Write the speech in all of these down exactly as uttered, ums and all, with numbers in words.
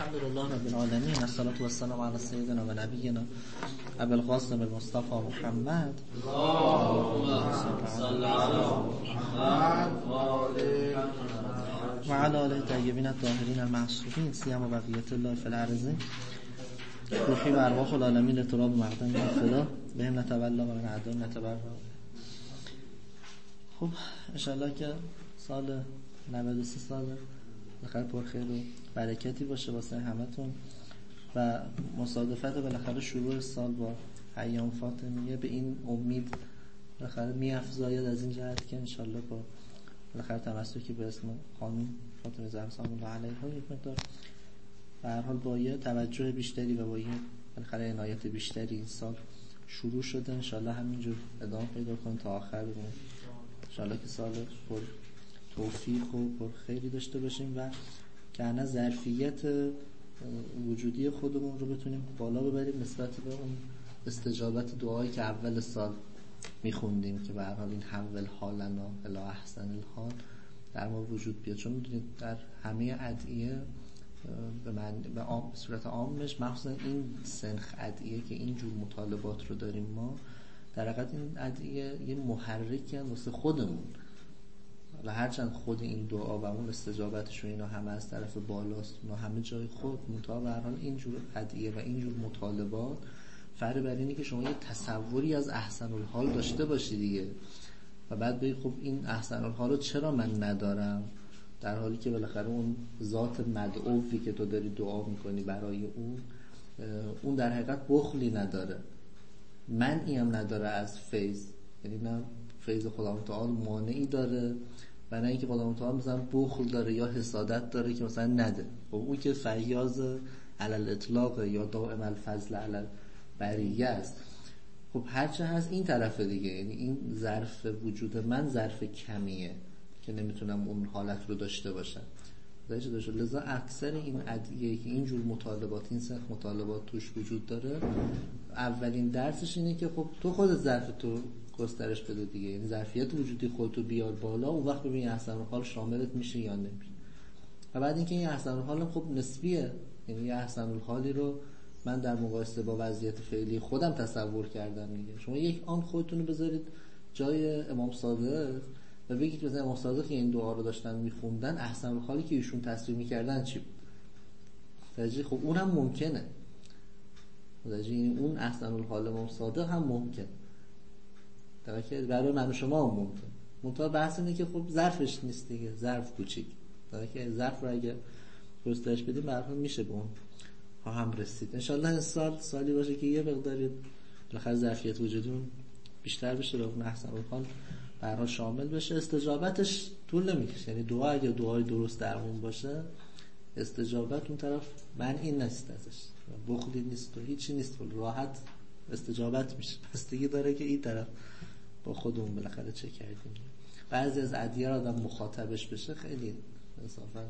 الحمدلله رب العالمین، الصلاة و السلام علی سیدنا و نبینا ابی القاسم المصطفى محمد و علی آله الطیبین الطاهرین المعصومین سیما بقیت الله فی الارضین. روحی و ارواح العالمین لتراب مقدم فدا بهم نتولا و من اعدام نتبرا. خب انشالله که سال نود و سه سال بخیر پر خیر و برکتی باشه واسه همتون و مصادفت بالاخره شروع سال با ایام فاطمیه به این امید بالاخره می‌افزاید از این جهت که انشالله با بالاخره تمسکی به اسم خانم فاطمه زهرا سلام الله علیها یک مقدار به هر حال با یه توجه بیشتری و با یه بالاخره عنایت بیشتری این سال شروع شده. انشالله همینجور ادامه پیدا کنه تا آخر بمونه. انشالله که سال پر توفیق و پر خیری داشته باشیم و که انا ظرفیت وجودی خودمون رو بتونیم بالا ببریم نسبت به اون استجابت دعایی که اول سال میخوندیم که به هر حال این حول حالنا الی احسن الحال در ما وجود بیاد. چون میدونید در همه ادعیه به من به عام صورت عامش مخصوصا این سنخ ادعیه که اینجور مطالبات رو داریم ما، در حقیقت این ادعیه یه محرکی هست واسه خودمون و هرچند خود این دعا و اون استجابتش و اینا همه از طرف بالاست و همه جای خود منتها به هر حال اینجور ادعیه و اینجور مطالبات فرق بر اینه که شما یه تصوری از احسن الحال داشته باشی دیگه و بعد بگی خب این احسن الحال رو چرا من ندارم، در حالی که بالاخره اون ذات مدعوی که تو داری دعا میکنی برای اون اون در حقیقت بخلی نداره، منعی هم نداره از فیض، یعنی نه فیض خداوند تعالی مانعی داره و نه اینکه خداوند تعالی مثلا بخل داره یا حسادت داره که مثلا نده. خب اون که فیاض علی الاطلاق یا دائم الفضل علی البریه است. خب هرچه هست این طرف دیگه، یعنی این ظرف وجود من ظرف کمیه که نمیتونم اون حالت رو داشته باشم. لذا اکثر این ادعیه که اینجور مطالبات این سنخ مطالبات توش وجود داره، اولین درسش اینه که خب تو خودت ظرف تو گسترش بده دیگه، یعنی ظرفیت وجودی خودتو بیار بالا، اون وقت ببین احسن الحال شاملت میشه یا نمیشه. و بعد اینکه این احسن الحال خب نسبیه، یعنی احسن الحالی رو من در مقایسه با وضعیت فعلی خودم تصور کردم دیگه. شما یک آن خودتون رو بذارید جای امام صادق و بگید که مثلا امام صادق این دعا رو داشتن میخوندن، احسن الحالی که ایشون تصویر میکردن چی بود؟ تجربه خب اونم ممکنه، تجربه اون احسن الحال امام صادق هم ممکن، در حالی که برای من و شما هم ممکن. منتها بحث اینه که خب ظرفش نیست دیگه، ظرف کوچیک، در حالی که ظرف رو اگه گسترش بدیم برای میشه به اون ها هم رسید. انشالله این سال سالی باشه که یه مقداری بالاخره ظرفیت وجودمون بیشتر بشه و اون احسن الحال برای شامل بشه. استجابتش طول نمیکشه، یعنی دعا اگه دعای درست درمون باشه استجابت اون طرف من این نیست ازش، بخلی نیست و هیچی نیست، راحت استجابت میشه. بستگی داره که این طرف با خودمون بالاخره چه کردیم. بعضی از ادعیه را آدم مخاطبش بشه خیلی انصافا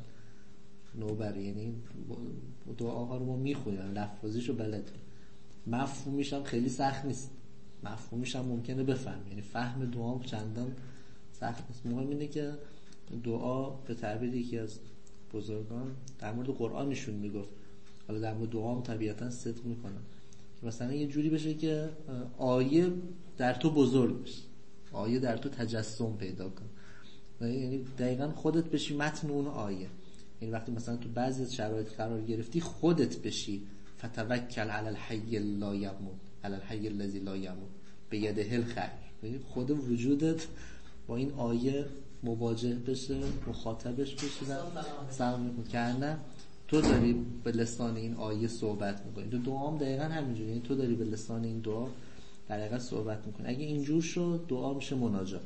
نوبره، یعنی دعاها رو ما میخونیم لفظیشو بلد، مفهومیش هم خیلی سخت نیست، مفهومیش هم ممکنه بفهم، یعنی فهم دعا چندان سخت نیست. مهم اینه که دعا به تعبیر یکی از بزرگان در مورد قرآن نشون میگفت، حالا در مورد دعا هم طبیعتا صدق میکنه که مثلا یه جوری بشه که آیه در تو بزرگ بشه، آیه در تو تجسم پیدا کن، یعنی دقیقا خودت بشی متن اون آیه. یعنی وقتی مثلا تو بعضی از شرایط قرار گرفتی خودت بشی فتوکل علی الحی لا یموت علی الحی الذی لا یموت بیده الخیر، خود وجودت با این آیه مواجه بشه، مخاطبش بشه و سلام میکنه که نه تو داری به لسان این آیه صحبت میکنی. تو دعا هم دقیقا همینجوری، یعنی تو داری به لسان این دعا در حقیقت صحبت میکنی. اگه اینجور شد دعا میشه مناجات.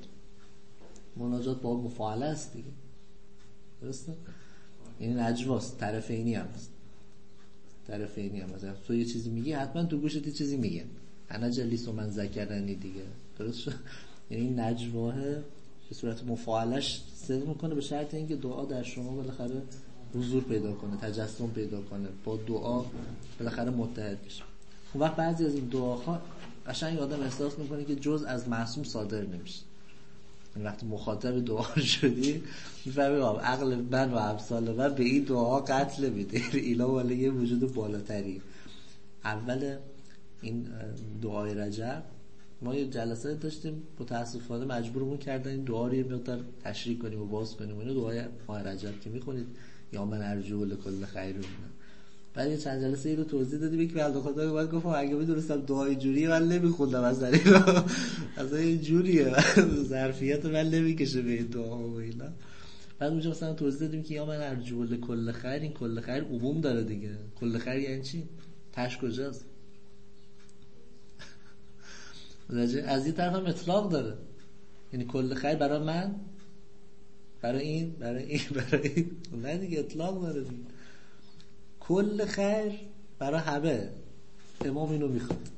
مناجات با مفاعله است دیگه، درسته؟ یعنی نجواست، طرفینی هم هست، طرفینی هم هست. تو یه چیزی میگی حتما تو گوشت یه چیزی میگه، انا جلیس و من ذکرنی دیگه، درست شد؟ یعنی این نجواه به صورت مفاعلش صدق میکنه به شرط اینکه دعا در شما بالاخره حضور پیدا کنه، تجسم پیدا کنه، با دعا بالاخره متحد بشه. اون وقت بعضی از این دعاها قشنگ آدم احساس میکنه که جز از معصوم صادر نمیشه. وقتی مخاطب دعا شدی میفهمی عقل من و امثال من به این دعا قتل میده. اینا ولی یه وجود بالاتری. اول این دعای رجب ما یه جلسه داشتیم، متاسفانه مجبورمون کردن این دعا رو یه مقدار تشریح کنیم و باز کنیم. اینو دعای ماه رجب که میخونید یا من ارجو لکل خیر رو میگم. بعد یه چند جلسه این رو توضیح دادیم که بنده خدا بعد گفتم اگه میدونستم دعای جوریه من نمیخوندم اصلا اینا اصلا این جوریه ظرفیت من نمیکشه به این دعا و اینا. بعد اونجا مثلا توضیح دادیم که یا من ارجو لکل خیر، این کل خیر عموم داره دیگه. کل خیر یعنی چی؟ تاش کجاست؟ از این طرف هم اطلاق داره، یعنی کل خیر برای من، برای این، برای این، برای این، نه دیگه اطلاق داره دیگه. کل خیر برای همه. امام اینو میخواد.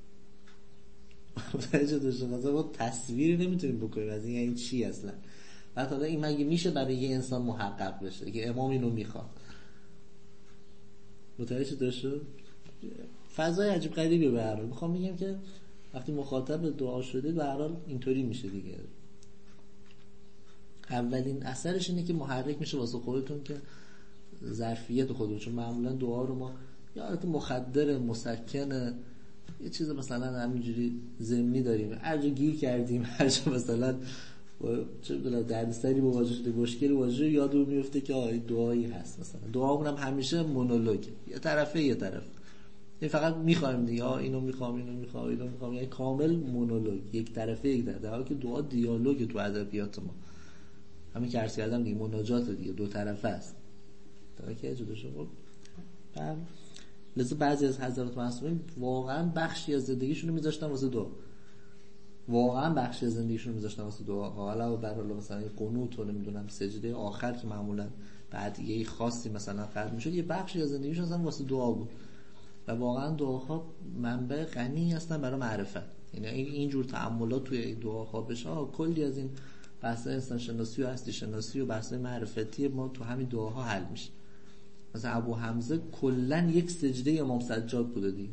متوجه داشته خاطر ما تصویری نمیتونیم بکنیم از این یعنی چی اصلا. بعد حالا این مگه میشه برای یه انسان محقق بشه که امام اینو میخواد؟ متوجه داشته؟ فضای عجیب غریبی به هر حال. میخوام بگم که وقتی مخاطب دعا شده به هر حال اینطوری میشه دیگه. اولین اثرش اینه که محرک میشه واسه خودتون که ظرفیت خودتون، چون معمولا دعا رو ما یا حالت مخدر مسکن یه چیز مثلا همینجوری ضمنی داریم، هر جا گیر کردیم، هر جا مثلا چه میدونم دردسری مواجه شده، مشکلی مواجه، یادمون میفته که آ دعایی هست. مثلا دعامون هم همیشه مونولوگ، یه طرفه یه طرف، این فقط میخوایم دیگه اینو میخوام اینو میخوام اینو میخوام، یعنی کامل مونولوگ، یک طرفه یک طرف. در حالی که دعا دیالوگ تو ادبیات ما، همین که عرض کردم دیگه، مناجات دیگه، دو طرفه است. تا که جدا شد. بعد لذا بعضی از حضرات معصومین واقعا بخشی از زندگیشون رو میذاشتن واسه دعا، واقعا بخشی از زندگیشون رو میذاشتن واسه دعا. حالا برای مثلا قنوت و نمیدونم سجده آخر که معمولا بعد یه خاصی مثلا قرار میشد، یه بخشی از زندگیشون اصلا واسه دعا بود. و واقعا دعاها منبع غنی هستن برای معرفت. یعنی این جور تأملات توی دعاها بشه، کلی از این بحث انسان شناسی و هستی شناسی و بحث معرفتی ما تو همین دعاها حل میشه. مثلا ابو حمزه کلا یک سجده امام سجاد بوده دیگه.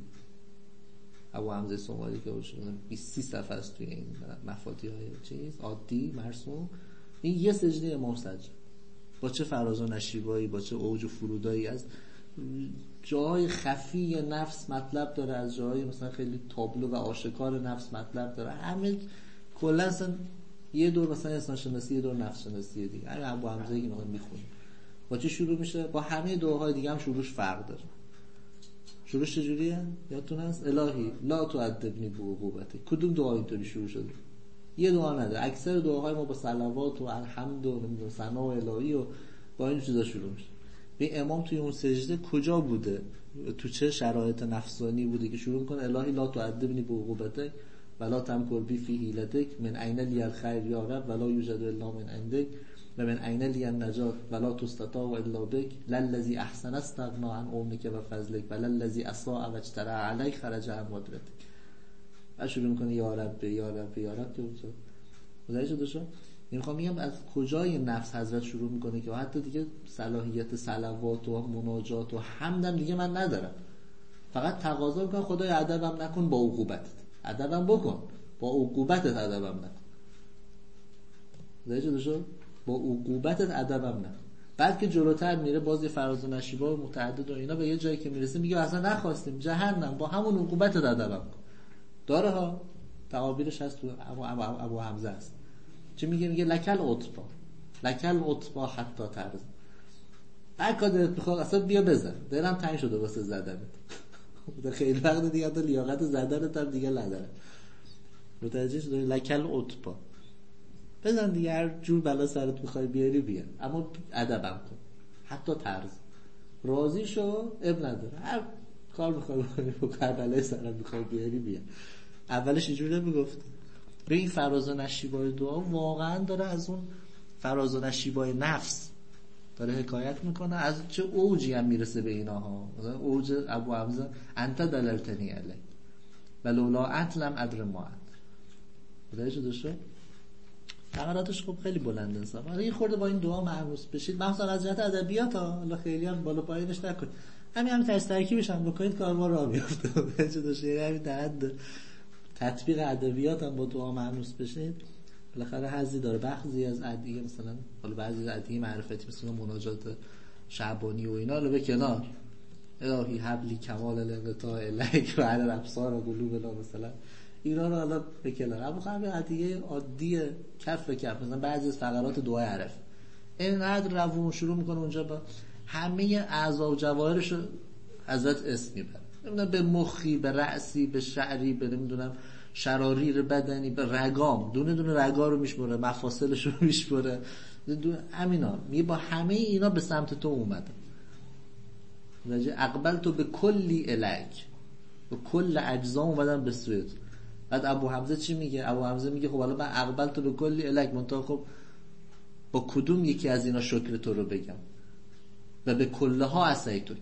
ابو حمزه سومالی که بیست صفحه است توی این مفاتیح های چیز عادی مرسوم، این یه سجده امام سجاد با چه فراز و نشیبایی، با چه اوج و فرودایی، از جای خفی نفس مطلب داره، از جای مثلا خیلی تابلو و آشکار نفس مطلب داره. همه کلا اصلا یه دور مثلا انسان شناسی، یه دور نفس شناسی دیگه. همین ابو حمزه که ما میخونیم با چه شروع میشه؟ با همه دعاهای دیگه هم شروعش فرق داره. شروعش چجوریه؟ یادتون هست؟ الهی لا تعذبنی بعقوبتک. کدوم دعا اینطوری شروع شده؟ یه دعا نداره. اکثر دعاهای ما با صلوات و الحمد و نمیدونم ثنا الهی و با این چیزا شروع میشه. به امام توی اون سجده کجا بوده؟ تو چه شرایط نفسانی بوده که شروع میکنه الهی لا تعذبنی بعقوبتک ولا تمکر بی فی حیلتک من عین لی الخیر یا رب ولا یوجد الا من عندک و من عین لی النجات ولا تستطاع الا بک للذی احسن استغنا عن عونک و فضلک وللذی اساء و اجترأ علیک خرج عن قدرتک. بعد شروع میکنه یا رب یا رب یا رب که اونجا متوجه شده شو. میخوام میگم از کجای نفس حضرت شروع میکنه که حتی دیگه صلاحیت صلوات و مناجات و حمدم دیگه من ندارم، فقط تقاضا میکنم خدای ادبم نکن با عقوبتت، ادبم بکن با عقوبتت ادبم نکن. متوجه شو؟ با عقوبتت ادبم نکن. بعد که جلوتر میره باز یه فراز و نشیب‌ها متعدد و اینا، به یه جایی که میرسه میگه اصلا نخواستیم جهنم، با همون عقوبتت ادبم کن. داره ها تعابیرش هست تو ابو, ابو, ابو حمزه است. چی میگه؟ میگه لکل عطبا لکل عطبا حتی ترز. هر کار دلت میخواد اصلا بیا بزن، دلم تنگ شده واسه زدنت. خیلی وقت دیگه تو لیاقت زدنت هم دیگه نداره. متوجه شدی؟ لکل عطبا بزن دیگه، هر جور بلا سرت میخوای بیاری بیار، اما ادبم کن، حتی طرز راضی شو، اب نداره، هر کار میخوای بکنی بکن، بلای سرت میخوای بیاری بیار. اولش اینجوری نمیگفت. به این فراز و نشیبای دعا واقعا داره از اون فراز و نشیبای نفس داره حکایت میکنه، از چه اوجی هم میرسه به اینا ها. مثلا اوج ابو حمزه انت دلرتنی علی ولولا انت لم ادر ما انت. متوجه شدی؟ نقراتش خب خیلی بلند انصاف. حالا یه خورده با این دعا مهووس بشید، مثلا از جهت ادبیات ها، حالا خیلی هم بالا پایینش نکنید، همین هم ترس ترکیبش هم بکنید کار ما راه میفته. متوجه شدید؟ همین در حد تطبیق ادبیات هم با دعا مهووس بشید بالاخره حظی داره. بعضی از ادعیه مثلا حالا بعضی از ادعیه معرفتی مثل مناجات شعبانی و اینا رو به کنار، الهی حبلی کمال الانقطاع الیک و علی الابصار و قلوبنا مثلا اینا رو حالا به کنار. اما خب ادعیه عادیه کف به کف، مثلا بعضی از فقرات دعای عرف اینقدر روون شروع میکنه اونجا با همه اعضا و جواهرش ازت اسم میبره، نمیدونم به مخی، به رأسی، به شعری، به نمیدونم شراریر بدنی، به رگام، دونه دونه رگا رو میشمره، مفاصلش رو میشمره، همینا میگه با همه اینا به سمت تو اومده. راجع اقبل تو به کلی الک، به کل اجزا اومدن به سویت. بعد ابو حمزه چی میگه؟ ابو حمزه میگه خب حالا من اقبل تو به کلی الک، منتها خب با کدوم یکی از اینا شکر تو رو بگم؟ و به کلها عصیتک،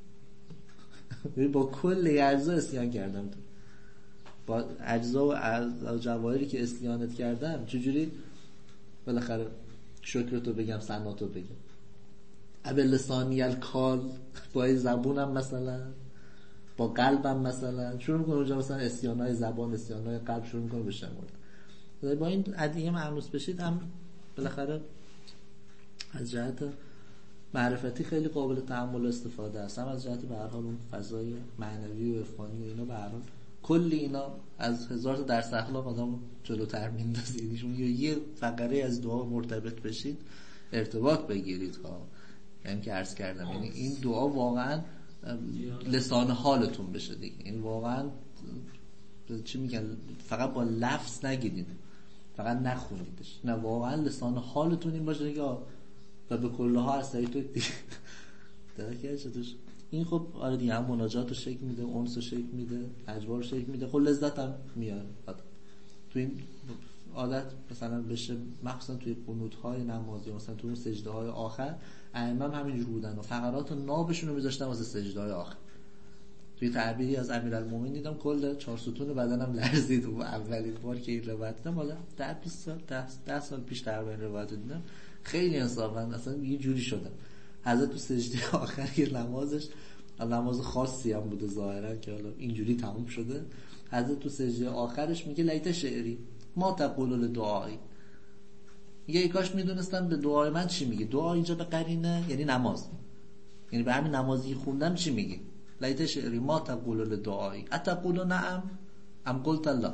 با کل اجزا اسیان کردم تو، با اجزا و جواهری که اسیانت کردم چجوری بالاخره شکر تو بگم، ثنا تو بگم؟ ابل لسانی الکال، با زبونم مثلا، با قلبم مثلا شروع میکنه اونجا مثلا اسیانای زبان، اسیانای قلب شروع میکنه به شمردن. با این ادعیه مأنوس بشید هم بالاخره از جهت معرفتی خیلی قابل تحمل و استفاده است، هم از جهت به هر حال اون فضای معنوی و عرفانی و اینا به هر حال کلی اینا از هزار تا درس اخلاق آدم جلوتر میندازه. یه فقره از دعا مرتبط بشید، ارتباط بگیرید ها، یعنی که عرض کردم یعنی این دعا واقعا لسان حالتون بشه دیگه. این واقعا چی میگن، فقط با لفظ نگیدین، فقط نخونیدش، نه واقعا لسان حالتون این باشه که و به کلها هستی تو دیگه درکه چطورش. این خب آره دیگه هم مناجات رو شکل میده، اونس رو شکل میده، اجوار رو شکل میده، خب لذت هم میاره. تو این عادت مثلا بشه مخصوصا توی قنوت های نمازی، مثلا توی اون سجده های آخر ائمه هم همینجور بودن و فقرات نابشون رو میذاشتن واسه سجده های آخر. توی تعبیری از امیرالمومنین دیدم کل چهار ستون بدنم لرزید و اولین بار که این روایت دیدم حالا ده بیست سال ده سال پیش تقریبا روایت دیدم، خیلی انصافا اصلا یه جوری شدم. حضرت تو سجده آخر یه نمازش، نماز خاصی هم بوده ظاهرا که حالا اینجوری تموم شده، حضرت تو سجده آخرش میگه لیت شعری ما تقول لدعایی، میگه ای کاش میدونستم به دعای من چی میگه. دعا اینجا به قرینه یعنی نماز، یعنی به همین نمازی خوندم چی میگه. لیت شعری ما تقول لدعایی اتقول نعم ام قلت الله،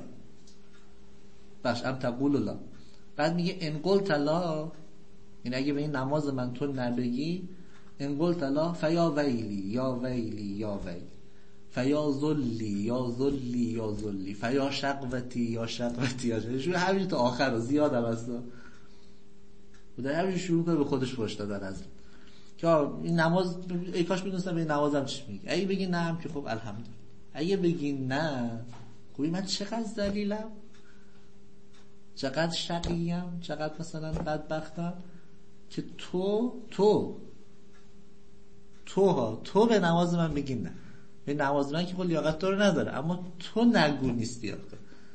باش ام تقول الله. بعد میگه ان قلت الله، این اگه به این نماز من تو نبگی، ان قلت الله فیا ویلی یا ویلی یا ویلی فیا ذلی یا ذلی یا ذلی فیا شقوتی یا شقوتی یا شقوتی، همین تا آخر رو زیاد هم هست و در همین شروع کنه به خودش فحش دادن از که این نماز ای کاش میدونستم به این نمازم چی میگه. اگه بگی نه هم که خب الحمدلله، اگه بگی نه خوبی من چقدر ذلیلم، چقدر شقیم، چقدر مثلا بدبختم که تو تو تو ها تو به نماز من بگی نه. به نماز من که خب لیاقت تو رو نداره، اما تو نگو نیستی آخه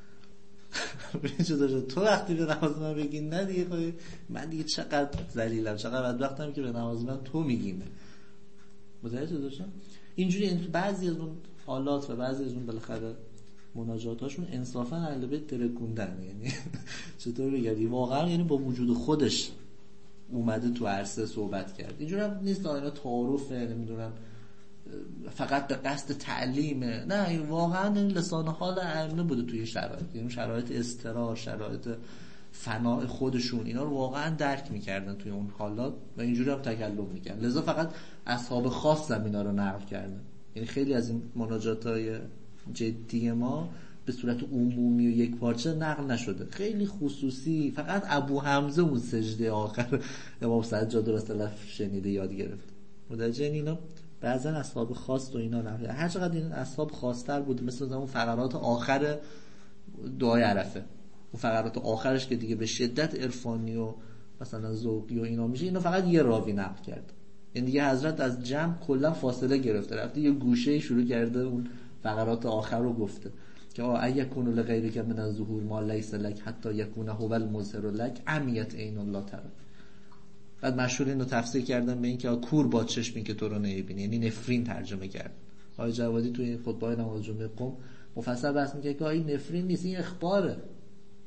تو وقتی به نماز من بگی نه دیگه خب من دیگه چقدر ذلیلم، چقدر بدبختم که به نماز من تو میگی نه. متوجه داشتم اینجوری بعضی از اون حالات و بعضی از اون بالاخره مناجاتاشون انصافا اهل بیت ترکوندن، یعنی چطور بگم واقعا یعنی با وجود خودش اومده تو عرصه صحبت کرد. اینجوری هم نیست اینا تعارفه نمیدونم فقط به قصد تعلیمه، نه این واقعا این لسان حال ائمه بوده توی شرایط، یعنی شرایط اضطرار، شرایط فناء خودشون، اینا رو واقعا درک میکردن توی اون حالات و اینجوری هم تکلم میکردن. لذا فقط اصحاب خاص هم اینا رو نقل کردن، یعنی خیلی از این مناجاتای جدی ما به صورت عمومی و یک پارچه نقل نشده، خیلی خصوصی فقط ابو حمزه اون سجده آخر امام سجاد رسول الله شنیده یاد گرفت. متوجه اینا بعضن اصحاب خاص و اینا نقل، هر چقدر این اصحاب خاص‌تر بود مثل اون فقرات آخر دعای عرفه، اون فقرات آخرش که دیگه به شدت عرفانی و مثلا ذوقی و اینا میشه، اینا فقط یه راوی نقل کرد، یعنی دیگه حضرت از جمع کلا فاصله گرفته رفته یه گوشه شروع کرده اون فقرات آخر رو گفته که ایکون لغیرک من الظهور ما لیس لک حتی یکون هو المظهر لک عمیت عین الله تعالی. بعد مشهور اینو تفسیر کردن به این که کور با چشمی که تو رو نمیبینه، یعنی نفرین ترجمه کرد. آقای جوادی توی خطبه نماز جمعه قم مفصل بحث میکنه که این نفرین نیست، این اخباره.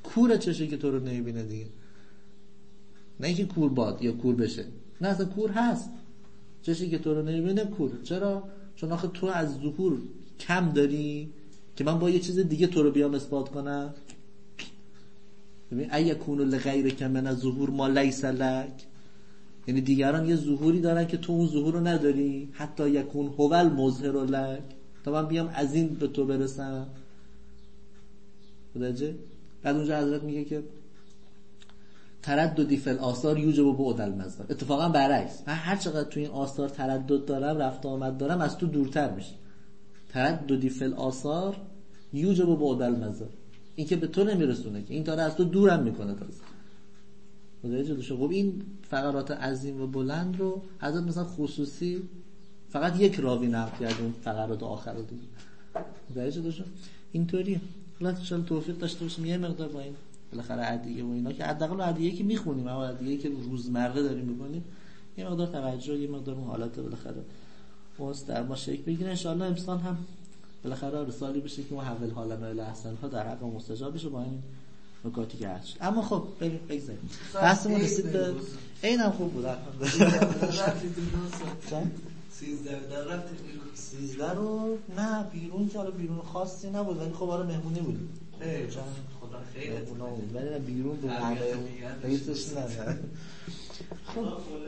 کور چشه که تو رو نمیبینه دیگه، نه اینکه کور باد یا کور بشه، نه اصلا کور هست. چشی که تو رو نمیبینه کور. چرا؟ چون آخه تو از ظهور کم داری که من با یه چیز دیگه تو رو بیام اثبات کنم. ببین ایکون لغیرک من الظهور ما لیس لک، یعنی دیگران یه ظهوری دارن که تو اون ظهور رو نداری، حتی یکون هو المظهر لک، تا من بیام از این به تو برسم. متوجه؟ بعد اونجا حضرت میگه که ترددی فی الاثار یوجب بعد المظهر. اتفاقا برعکس، من هر چقدر تو این آثار تردد دارم، رفت آمد دارم، از تو دورتر میشه. ترددی فی الاثار یوجب بعد المظهر، این که به تو نمیرسونه، که این داره از تو دورم میکنه. تازه متوجه شو؟ خب این فقرات عظیم و بلند رو حضرت مثلا خصوصی فقط یک راوی نقل کرده، اون فقرات آخر رو دیگه. متوجه شو؟ اینطوریه. الله تعالی توفیق داشته باشیم یه مقدار با این بالاخره ادعیه و اینا که حداقل ادعیه که میخونیم، اما ادعیه که روزمره داریم میکنیم، یه مقدار توجه، یه مقدار اون حالات بالاخره واسه در ما شکل بگیره. ان شاء الله امسال هم بالاخره رسالی بشه که محول حالنا الی احسن ها در حق مستجاب بشه با این نکاتی که هست. اما خب بریم بگذاریم بحثمون رسید به اینم خوب بود سیزده در رفتیم سیزده رو نه بیرون که حالا بیرون خاصی نبود، ولی خب آره مهمونی بود. ای جان خدا خیرت اونا بود، ولی بیرون به همه رئیسش نه. خب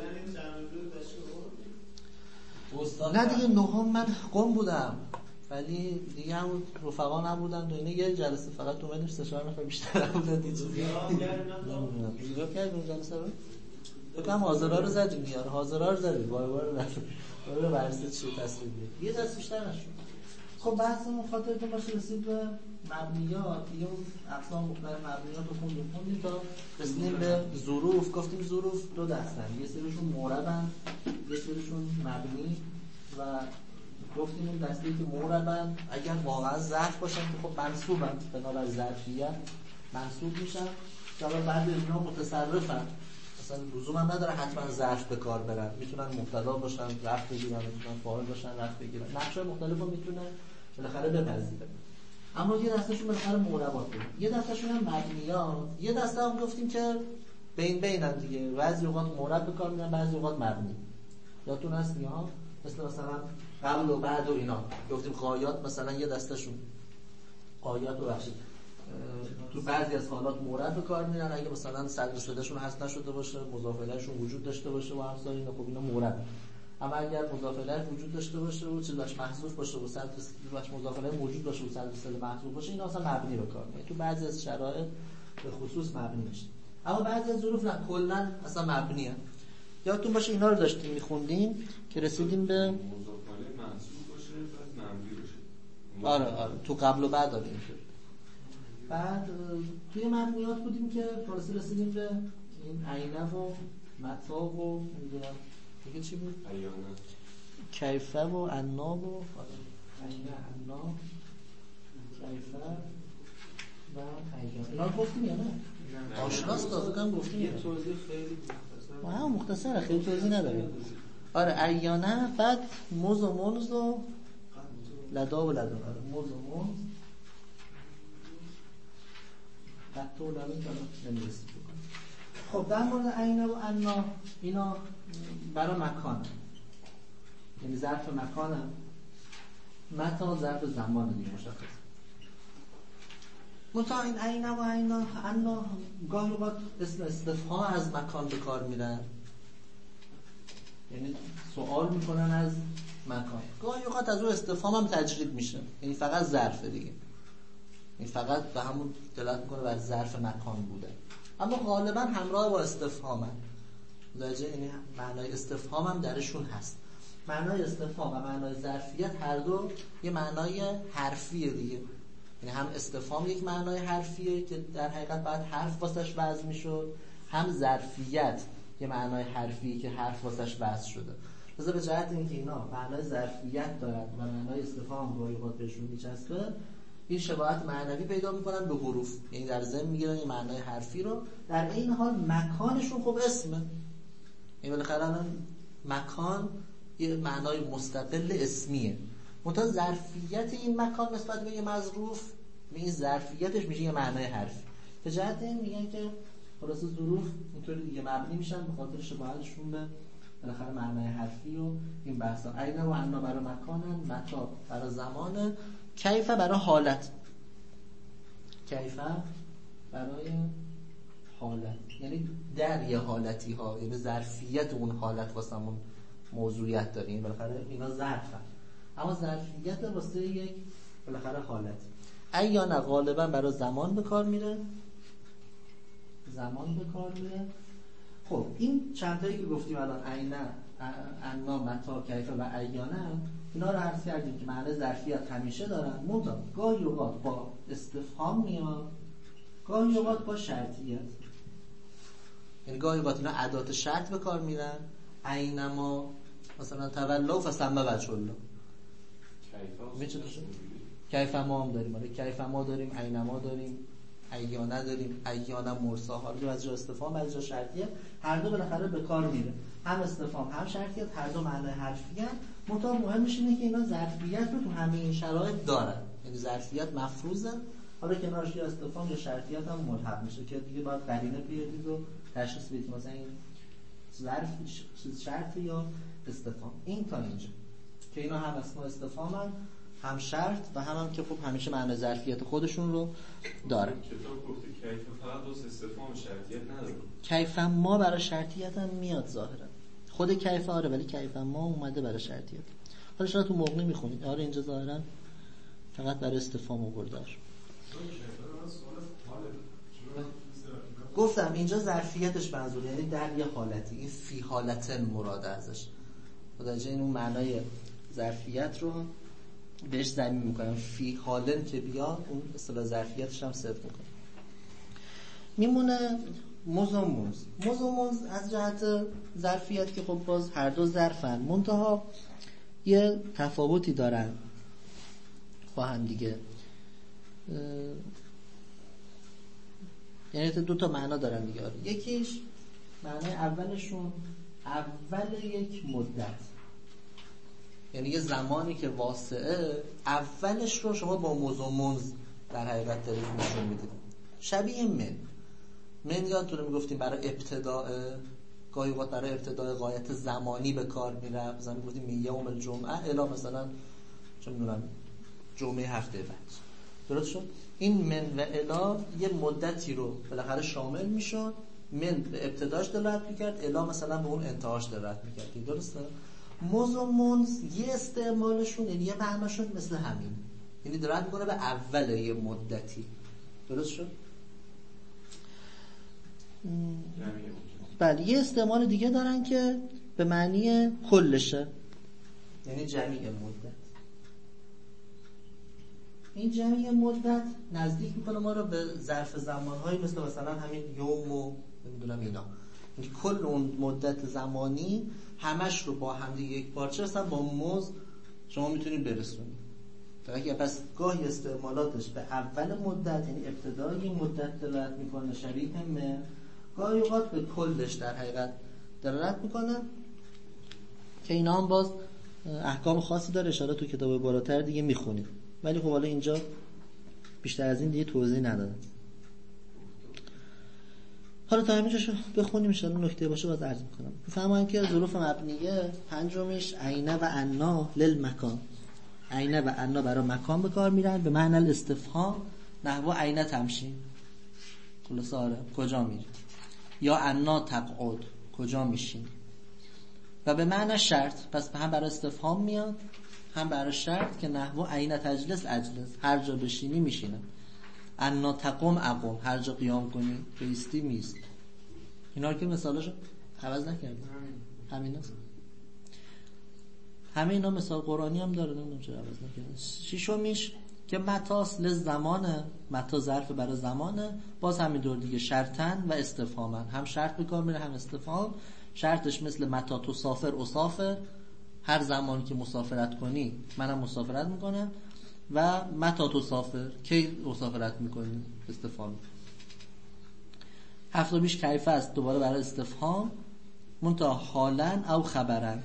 نه دیگه نهم من قم بودم، ولی دیگه هم رفقا نبودن و اینه. یه جلسه فقط اومدیم سه چهار نفر بیشتر نبودن دیگه. نمیدونم بیرون کردیم جلسه رو بکنم حاضرها رو زدیم دیگه. حاضرها رو زدیم بار بار رفتیم باره برسه چی تصویر بید یه دست بیشتر نشد. خب بحثمون خاطرتون باشه رسید به مبنیات، یه اون اقسام مختلف مبنیات رو خوندیم خوندیم تا رسیدیم به ظروف. گفتیم ظروف دو دستن، یه سریشون موربن، یه سریشون مبنی. و گفتیم اون دستی که موربن اگر واقعا ظرف باشن که خب منصوبن، بنابر ظرفیت منصوب میشن. جواب بعد اینا متصرفن، مثلا لزوم هم نداره حتما ظرف به کار برن، میتونن مبتدا باشن رفع بگیرن، میتونن فاعل باشن رفع بگیرن، نقش‌های مختلفو میتونه بالاخره بپذیره. اما یه دستشون بالاخره موربات بود، یه دستشون هم مبنیات، یه دسته هم گفتیم که بین بینن دیگه، بعضی اوقات مورب به کار میرن بعضی اوقات مبنی. یادتون هست ها، مثل مثلا قبل و بعد و اینا گفتیم غایات مثلا یه دستشون غایات رو بخشید تو بعضی از حالات مورد به کار میرن، اگه مثلا صدر شدهشون حذف نشده باشه، مضاف الیهشون وجود داشته باشه و همسایه اینا، خب اینا مورد. اما اگر مضاف الیه وجود داشته باشه و چیزاش محذوف باشه و صدر باشه مضاف الیه موجود باشه و صدر سل محذوف باشه، اینا اصلا مبنی به کار میاد. تو بعضی از شرایط به خصوص مبنی میشه، اما بعضی از ظروف نه کلا اصلا مبنیه. یادتون باشه اینا رو داشتیم میخوندیم که رسیدیم به مضاف الیه محذوف باشه بعد مبنی بشه. آره آره تو قبل و بعد داریم. بعد توی مبنیات بودیم که خلاصه رسیدیم به این عینه و متا و نمیدونم دیگه چی بود؟ عیانه کیفه و عنا و عینه عنا کیفه و عیانه. اینا رو گفتیم یا نه؟ آشناست دازه کم گفتیم یه توضیح خیلی مختصر و مختصره، خیلی توضیح نداره. آره عیانه، بعد موز و منز و لدا و لدا. موز و منز حتی اون همین که نمیرسید بکنم. خب در مورد عینه و عنا اینا برای مکان، یعنی ظرف مکان هم متا ظرف زمان دیگه مشخص. منتها این عینه و عنا عنا گاهی اوقات اسم استفهام از مکان به کار میرن، یعنی سوال میکنن از مکان. گاهی اوقات از اون استفهام هم تجرید میشه، یعنی فقط ظرف دیگه، این فقط به همون دلالت میکنه بر ظرف مکان بوده، اما غالبا همراه با استفهام هم درجه، یعنی معنای استفهام هم درشون هست. معنای استفهام و معنای ظرفیت هر دو یه معنای حرفیه دیگه، یعنی هم استفهام یک معنای حرفیه که در حقیقت باید حرف واسش وضع میشد، هم ظرفیت یه معنای حرفیه که حرف واسش وضع شده. لذا به جهت اینکه اینا معنای ظرفیت دارن و معنای استفهام گاهی اوقات بهشون میچسبه، این شباهت معنوی پیدا میکنن به حروف، یعنی در ضمن میگیرن این معنای حرفی رو، در این حال مکانشون خب اسمه، یعنی بالاخره مکان یه معنای مستقل اسمیه، منتها ظرفیت این مکان نسبت به یه مظروف، این ظرفیتش میشه یه معنای حرفی. به جهت این میگن که خلاص ظروف اینطوری دیگه مبنی میشن به خاطر شباهتشون به بالاخره معنای حرفی و این بحثا. عین و عنا برای مکانن، متا برای زمانه، کیف برای حالت. کیف برای حالت یعنی در یه حالتی ها، یعنی ظرفیت اون حالت واسمون موضوعیت داره. این بالاخره اینا ظرفن، اما ظرفیت واسه یک بالاخره حالت. ایانا غالبا برای زمان به کار میره، زمان به کار میره. خب این چند تایی که گفتیم الان عینا، عنا، متا، کیف و ایانا، اینا رو عرض کردیم که معنی ظرفیت همیشه دارن، منتها گاهی اوقات با استفهام میاد، گاهی اوقات با شرطیت. یعنی گاهی اوقات اینا ادات شرط به کار میرن. اینما مثلا تولوا فثم وجه الله. کیف ما هم داریم، آره کیف ما داریم، اینما داریم، ایانا داریم، ایانا مرسا. حالا از جا استفهام از جا شرطیه، هر دو بالاخره به کار میره، هم استفهام هم شرطیت، هر دو معنای حرفی ان. منتها مهمش اینه که اینا ظرفیت رو تو همه این شرایط دارن، یعنی ظرفیت مفروضه. حالا کنارش یا استفهام یا شرطیت هم ملحق میشه که دیگه باید قرینه بیارید و تشخیص بدید مثلا این ظرف شرط یا استفهام. این تا اینجا که اینا هم اسم استفهامن، هم شرط و هم هم که خب همیشه معنی ظرفیت خودشون رو داره. کتاب گفته کیف فقط واسه استفهام شرطیت نداره. کیف ما برای شرطیت هم میاد ظاهرا. خود کیف آره، ولی کیف ما اومده برای شرطیت. حالا شما تو مغنی میخونید آره اینجا ظاهرا فقط برای استفهام آورده. گفتم اینجا ظرفیتش منظور یعنی در یه حالتی، این فی حالتن مراده ازش. متوجه این اون معنای ظرفیت رو بهش ضمیر میکنم. فی حالن که بیاد اون اصطلاح ظرفیتش هم صرف میکنه. میمونه مز و منز. مز و منز از جهت ظرفیت که خب باز هر دو ظرفن، منتها یه تفاوتی دارن با هم دیگه، یعنی دو تا معنا دارن دیگه. یکیش معنای اولشون اول یک مدت، یعنی یه زمانی که واسعه اولش رو شما با مز و منز در حقیقت دارید نشون میدید. شبیه من من یادتونه میگفتیم برای ابتداء، گاهی وقت برای ابتداء غایت زمانی به کار میره. مثلا میگفتیم می یوم الجمعه الا مثلا چه میدونم جمعه هفته بعد. درست شد؟ این من و الا یه مدتی رو بالاخره شامل میشد. من به ابتداش دلالت میکرد، الا مثلا به اون انتهاش دلالت میکرد. درسته؟ مز و منز یه استعمالشون یعنی یه معناشون مثل همین، یعنی دلالت میکنه به اول یه مدتی. درست شد؟ بله. یه استعمال دیگه دارن که به معنی کلشه، یعنی جمعی مدت. این جمعی مدت نزدیک میکنه ما رو به ظرف زمانهایی مثل مثلا همین یوم و نمیدونم اینا، یعنی کل اون مدت زمانی همش رو با هم دیگه یک پارچه هستن. با مز شما میتونید برسونید. تا پس گاهی استعمالاتش به اول مدت یعنی ابتدای مدت دلالت میکنه شبیه همه، گاهی اوقات به کلش در حقیقت دلالت میکنه که اینا هم باز احکام خاصی داره، اشاره تو کتاب بالاتر دیگه میخونید. ولی خب حالا اینجا بیشتر از این دیگه توضیح ندادم. حالا تا همینجاشو بخونیم ان شاء الله نکته باشه باز عرض میکنم. میفهمن که ظروف مبنیه پنجمیش عینه و عنا للمکان. عینه و عنا برای مکان به کار میرن به معنی الاستفهام، نحو عینه تمشی، خلاص آره کجا میری، یا عنا تقعد کجا میشین، و به معنی شرط. پس هم برای استفهام میاد هم برای شرط که نحو عینه تجلس اجلس، هر جا بشینی میشینم. عنا تقوم اقوم، هر جا قیام کنی بایستی میست. اینا رو که مثالاشو عوض نکردیم، همین هست. همه اینا مثال قرآنی هم داره، نمیدونم چرا عوض نکردیم. ششمیش که متاس لزمانه، متا ظرف برای زمانه، باز همین دور دیگه شرطن و استفهامن، هم شرط به کار میره هم استفهام. شرطش مثل متا تسافر اسافر، هر زمان که مسافرت کنی منم مسافرت میکنم، و متا تسافر کی مسافرت میکنی استفهام. هفتم بیش کیفه است دوباره برای استفهام، منتها حالن او خبرن،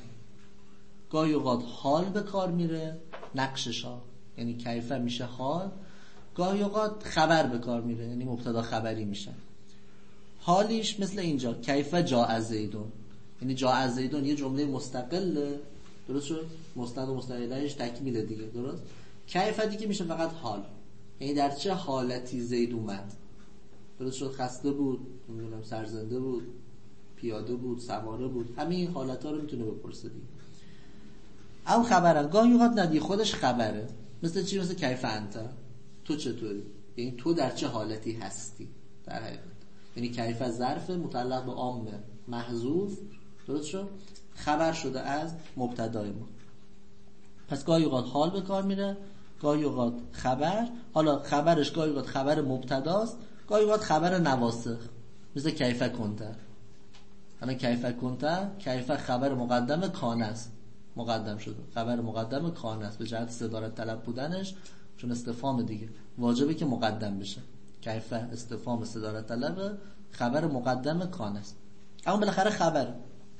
گاهی اوقات حال به کار میره نقششا، یعنی کیفه میشه حال گاهی اوقات خبر به کار میره، یعنی مبتدا خبری میشن. حالیش مثل اینجا کیف جاء زیدون، یعنی جاء زیدون یه جمله مستقله، درست شد؟ مستند و مستقلش تکمیله دیگه، درست؟ کیف دیگه میشه فقط حال، یعنی در چه حالتی زید اومد، درست شد؟ خسته بود، نمیدونم سرزنده بود، پیاده بود، سواره بود، همه این حالت‌ها رو میتونه بپرسه دیگه. او خبرن، گاهی اوقات ندی خودش خبره، مثل چی؟ مثل کیف انت، تو چطوری، یعنی تو در چه حالتی هستی در حقیقت. یعنی کیف ظرف متعلق به عامه محذوف، درست شد؟ خبر شده از مبتدای ما. پس گاهی اوقات حال به کار میره، گاهی اوقات خبر. حالا خبرش گاهی اوقات خبر مبتداست، گاهی اوقات خبر نواسخ، مثل کیف کنت. حالا کیف کنت، کیف خبر مقدم کان است، مقدم شده، خبر مقدم کان است به جهت صدارت طلب بودنش، چون استفهام دیگه واجبه که مقدم بشه. کیف استفهام صدارت طلب، خبر مقدم کان است، اما بالاخره خبر.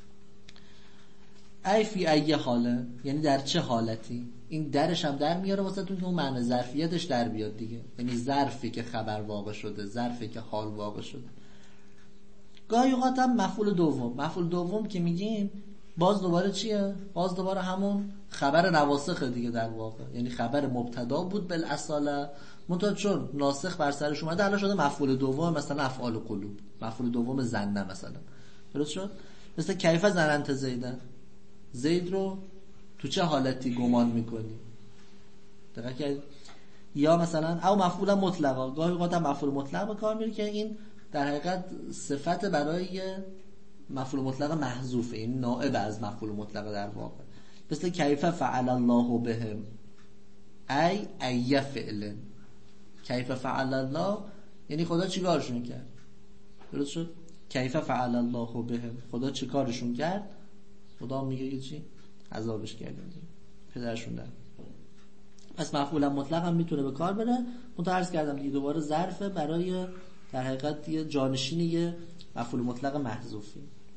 ای فی ای حاله، یعنی در چه حالتی. این درش هم در میاره واسه تون که اون معنی ظرفیتش در بیاد دیگه، یعنی ظرفی که خبر واقع شده، ظرفی که حال واقع شده. گاهی اوقات هم مفعول دوم، مفعول دوم که میگیم باز دوباره چیه؟ باز دوباره همون خبر نواسخ دیگه در واقع، یعنی خبر مبتدا بود بالاصاله، منتها چون ناسخ بر سرش اومده الان شده مفعول دوم، مثلا افعال قلوب، مفعول دوم زنه مثلا، درست شد؟ مثل کیف زننت زیدن، زید رو تو چه حالتی گمان میکنی؟ دقیق کرد؟ یا مثلا او مفعول مطلقا، گاهی اوقات هم مفعول مطلق به کار میره که این در حقیقت صفت برای مفعول مطلق محذوفه، این نائب از مفعول مطلق در واقع. مثل کیف فعل الله بهم، ای ای فعل، کیف فعل الله یعنی خدا چی کارشون کرد، درست شد؟ کیف فعل الله بهم، خدا چی کارشون کرد؟ خدا میگه چی؟ عذابش کردن پدرشون در. پس مفعول مطلق هم میتونه به کار بره. متعرض کردم دیگه دوباره ظرفه برای در حقیقت یه جانشین یه مفعول مطلق محذوفی.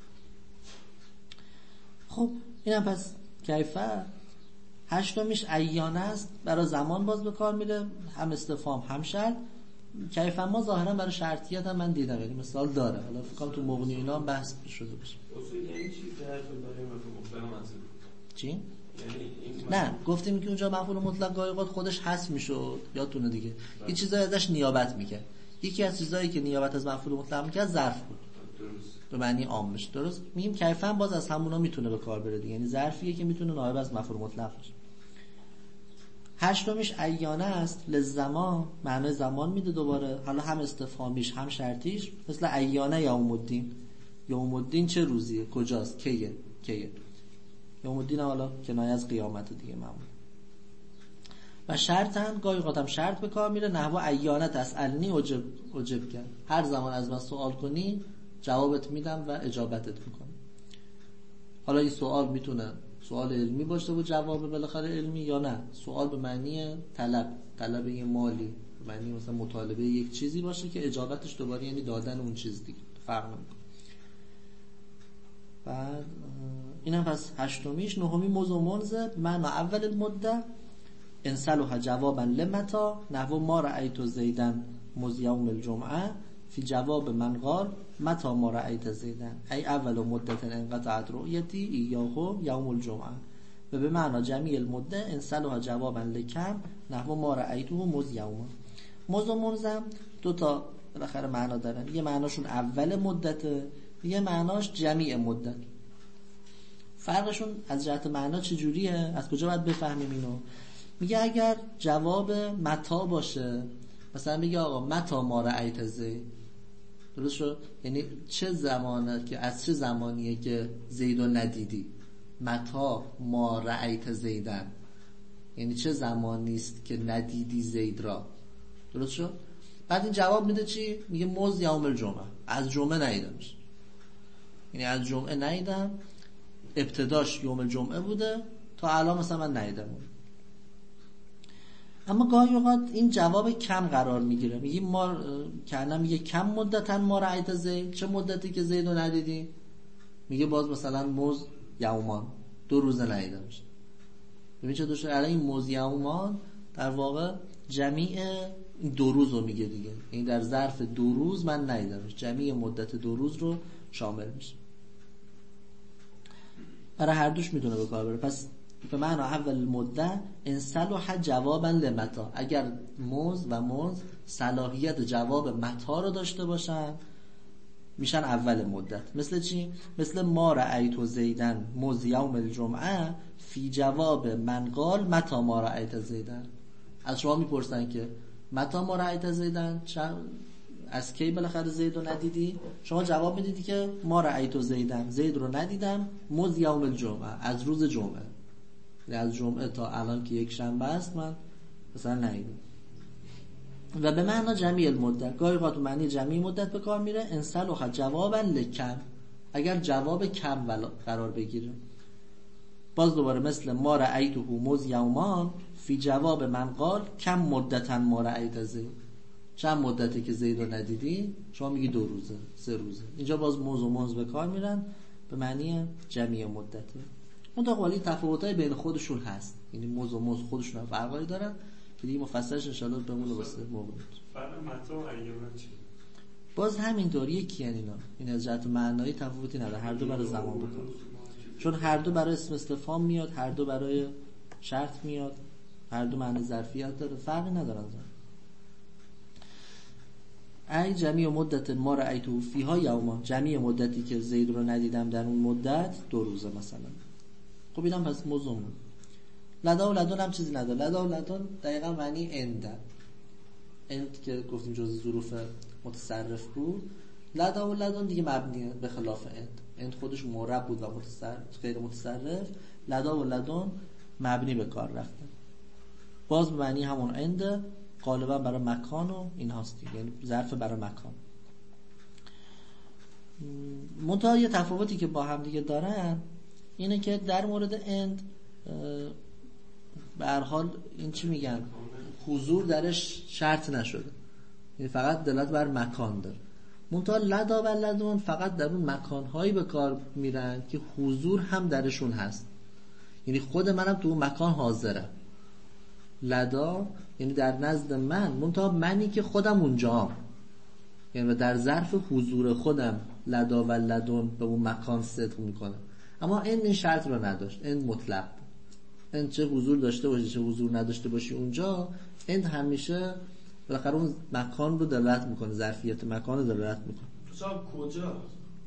خب اینم پس کیفه. هشتمیش ایانه است، برای زمان باز به کار میره، هم استفهام هم شرط. کیفه ما ظاهرا برای شرطیت هم من دیدم، یعنی مثال داره، حالا فکر کنم تو مغنی اینا هم بحث شده باشه. یعنی چی ظرف برای مفعول مطلق محذوف؟ چی؟ یعنی نه گفتیم که اونجا مفعول مطلق گاهی اوقات خودش حذف میشد، یادتونه دیگه، یه چیزایی ازش نیابت میکرد. یکی از چیزایی که نیابت از مفعول مطلق میکرد ظرف بود، درست، به معنی عامش، درست. میگیم کیفاً باز از همونا میتونه به کار بره دیگه، یعنی ظرفیه که میتونه نایب از مفعول مطلق بشه. هشتمیش ایانه است، لزمان، معنای زمان میده دوباره، حالا هم استفهامیش هم شرطیش، مثل ایانه یوم الدین. یوم الدین چه روزیه، کجاست، کیه، کیه. یوم الدین حالا کنایه از قیامت دیگه معمول. و شرطن گاهی اوقات هم شرط به کار میره، نحو ایانه تسالنی اجب اجب کرد، هر زمان از من سوال کنی جوابت میدم و اجابتت میکنم. حالا این سوال میتونه سوال علمی باشه و جواب بالاخره علمی، یا نه سوال به معنی طلب، طلب یه مالی، به معنی مثلا مطالبه یک چیزی باشه که اجابتش دوباره یعنی دادن اون چیز دیگه، فرق نمیکنه. بعد اینم پس هشتمیش. نهمی موضوع منزه، معنا اول المده انسلوها جوابا لمتا، نحو ما رأیت زیدن مز یوم الجمعه، فی جواب من قال متا ما رأیت زیدن، ای اول مدت انقطعت رؤیتی ایاهو یوم الجمعه. و به معنا جمیع المده انسلوها جوابا لکم، نحو ما رأیته مز یوم. موضوع منزم دو تا بالاخره معنا دارن، یه معناشون اول مدته، یه معناش جمیع مدت. فرقشون از جهت معنا چجوریه؟ از کجا باید بفهمیم اینو؟ میگه اگر جواب متا باشه، مثلا میگه آقا متا ما رأیت زید، درست شد؟ یعنی چه زمانه که از چه زمانیه که زیدو ندیدی؟ متا ما رأیت زیدن، یعنی چه زمانیست که ندیدی زید را، درست شد؟ بعد این جواب میده چی؟ میگه مز یوم الجمعه، از جمعه ندیدمش، یعنی از جمعه ندیدم، ابتداش یوم الجمعه بوده تا الان مثلا من ندیدم. اما گاهی اوقات این جواب کم قرار میگیره، میگه ما کردم، میگه کم مدتن ما رأیت زید، چه مدتی که زیدو ندیدی؟ میگه باز مثلا مز یومان، دو روزه ندیدمش. ببین چه دوشه، الان این مز یومان در واقع جمیع این دو روز رو میگه دیگه، این در ظرف دو روز من ندیدمش، جمعی مدت دو روز رو شامل میشه. برای هر دوش میتونه به کار بره. پس به معنی اول مدت ان صلح جوابا لمتا، اگر موز و موز صلاحیت جواب متا رو داشته باشن میشن اول مدت. مثل چی؟ مثل ما رأیت زیدن موز یوم الجمعه فی جواب من قال متا ما رأیت زیدن. از شما میپرسن که متا ما رأیت زیدن، از کی بالاخره زید رو ندیدی؟ شما جواب میدیدی که ما رأیت زیدن، زید رو ندیدم موز یوم الجمعه، از روز جمعه، از جمعه تا الان که یک شنبه است من مثلا ندیدم. و به معنی جمعی المدت، گاهی اوقات معنی جمعی مدت به کار میره ان صلح جوابا لکم، اگر جواب کم قرار بگیره. باز دوباره مثل ما رأیته موز یومان فی جواب من قال کم مدتا ما رأیت زید، چند مدتی که زید رو ندیدی؟ شما میگی دو روزه، سه روزه. اینجا باز موز و موز به کار میرن به معنی جمعی مدته. اون تا قوالی تفاوتای بین خودشون هست، یعنی موز و موز خودشون فرقایی دارن که دیگه مفصلش ان شاء الله بمونه واسه موقع. فرق متا و ایام چی؟ باز همینطور یکی ان اینا، این از جهت معنایی تفاوتی نداره، هر دو برای زمان بکن، چون هر دو برای اسم استفهام میاد، هر دو برای شرط میاد، هر دو معنی ظرفیت داره، فرقی ندارن. ای جمعی مدت ما رأیتو فیها یوما، جمعی مدتی که زید رو ندیدم در اون مدت دو روزه مثلا. خب اینم پس موضوعمون. لدا و لدن هم چیزی نداره. لدا و لدن دقیقا معنی اند، اند که گفتیم جز ظروف متصرف بود. لدا و لدن دیگه مبنیه به خلاف اند. اند خودش معرب بود و متصرف غیر متصرف، لدا و لدن مبنی به کار رفته. باز به معنی همون اند، غالبا برای مکان و این هاست، یعنی ظرف برای مکان. منتها یه تفاوتی که با هم دیگه دارن اینه که در مورد اند به هر حال این چی میگن، حضور درش شرط نشده، یعنی فقط دلالت بر مکان داره. منتها لدا و لدن فقط در اون مکانهایی به کار میرن که حضور هم درشون هست، یعنی خود منم تو اون مکان حاضرم. لدا یعنی در نزد من، منتها منی که خودم اونجام، یعنی در ظرف حضور خودم لدا و لدن به اون مکان صدق میکنم. اما این شرط رو نداشت، این مطلق بود. این چه حضور داشته باشی چه حضور نداشته باشی اونجا، این همیشه بالاخره اون مکان رو دلالت میکنه، ظرفیت مکان رو دلالت میکنه. تو کجا؟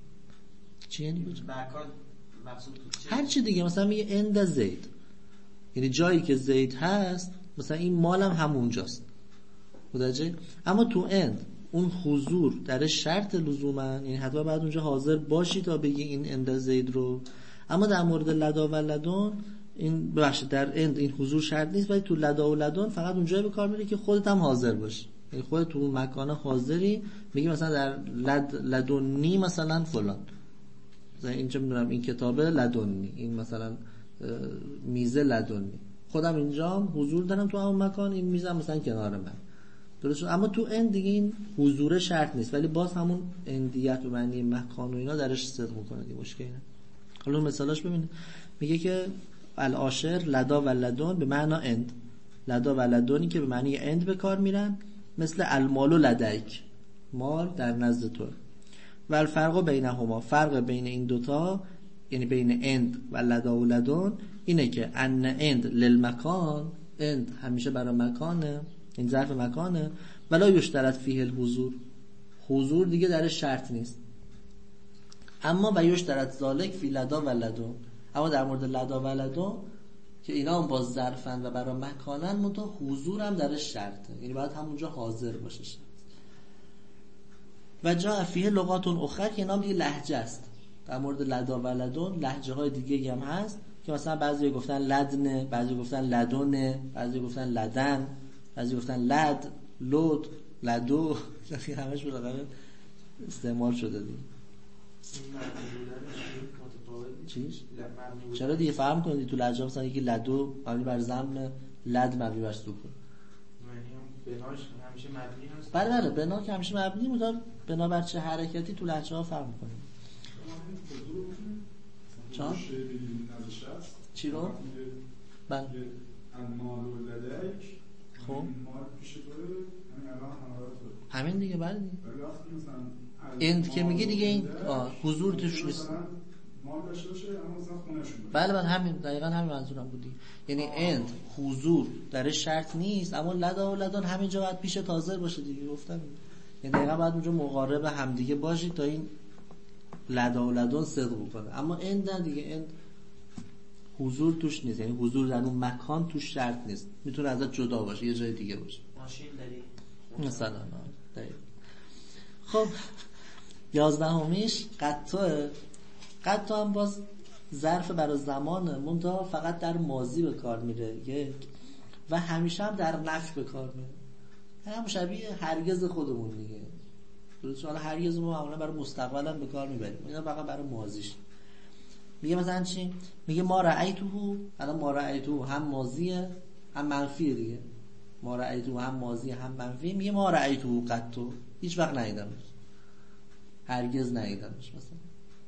چی یعنی کجا؟ مکان مقصود تو چی؟ هر چی دیگه، مثلا میگه اند زید، یعنی جایی که زید هست، مثلا این مالم همونجاست. متوجه؟ اما تو اند اون حضور در شرط لزوما، یعنی حتما بعد اونجا حاضر باشی تا بگی این اند زید رو. اما در مورد لدا و لدن این ببخشید در اند این حضور شرط نیست، ولی تو لدا و لدن فقط اونجایی به کار میره که خودت هم حاضر باشی، یعنی خودت تو اون مکان حاضری. میگی مثلا در لد لدنی مثلا فلان، مثلا اینجا میدونم این کتابه لدنی، این مثلا میزه لدنی، خودم اینجام حضور دارم تو اون مکان، این میزم مثلا کنار من، درست. اما تو اند دیگه این حضور شرط نیست، ولی باز همون اندیت و معنی مکان و اینا درش صدق میکنه، دیگه مشکلی نه. حالا مثالاش ببینید، میگه که العاشر لدا و لدن به معنی اند، لدا و لدنی که به معنی اند به کار میرن، مثل المال و لدیک، مال در نزد تو. و الفرق بینهما، فرق بین این دوتا یعنی بین اند و لدا و لدن اینه که ان اند للمکان، اند همیشه برای مکانه، این ظرف مکانه، ولا یشترط فیه الحضور، حضور دیگه درش شرط نیست. اما و یشترط ذالک فی لدا و لدن، اما در مورد لدا و لدن که اینا هم باز ظرفن و برای مکانن، منتها حضور هم درش شرطه، یعنی باید همونجا حاضر باشه. و جا فیه لغات اخر که اینا هم دیگه لهجه است. در مورد لدا و لدن لهجه های دیگه هم هست که مثلا بعضی گفتن لدنه، بعضی گفتن لدنه، بعضی گفتن لدن، بعضی گفتن لد، لود، لدو، همش بالاخره استعمال شده دیگه. چیش؟ چرا دیگه فهم کنید تو لهجه مثلا یکی لدو مبنی بر ضم، لد مبنی بر سکون، یعنی بناش همیشه مبنی هست. بله بله بنا که همیشه مبنی بود، بنا بر چه حرکتی تو لهجه ها فرق می‌کنه. چون چی رو؟ بله. المال و لدیک خب ما پیش توه همین الان همراه توه همین دیگه. بله دیگه ولی وقتی مثلا اند که میگی دیگه این آه حضور توش نیست. مال داشته باشه اما مثلا خونه‌شون باشه. بله بله همین دقیقاً همین منظورم بود دیگه. یعنی اند حضور درش شرط نیست، اما لدا و لدان همینجا باید پیش حاضر باشه دیگه. گفتم یعنی دقیقاً باید اونجا مقارب همدیگه باشید تا این لدا و لدان صدق کنه. اما اند نه دیگه، اند حضور توش نیست، یعنی حضور در اون مکان توش شرط نیست، میتونه ازت جدا باشه یه جای دیگه باشه. ماشین داری مثلا دقیقاً. خب یازدهمیش قطعه. قطعه هم باز ظرف برای زمانه، منتها فقط در ماضی به کار میره یک، و همیشه هم در نفی به کار میره. هم شبیه هرگز خودمون دیگه. درست؟ حالا هرگز ما معمولا برای مستقبل هم به کار میبریم، اینا فقط برای ماضیش. میگه مثلا چی؟ میگه ما رأیتوه. الان ما رأیتوه هم ماضیه هم منفیه دیگه. ما رأیتوه هم ماضی هم منفی. میگه ما رأیتوه قطو، هیچ وقت ندیدمش، هرگز ندیدمش مثلا.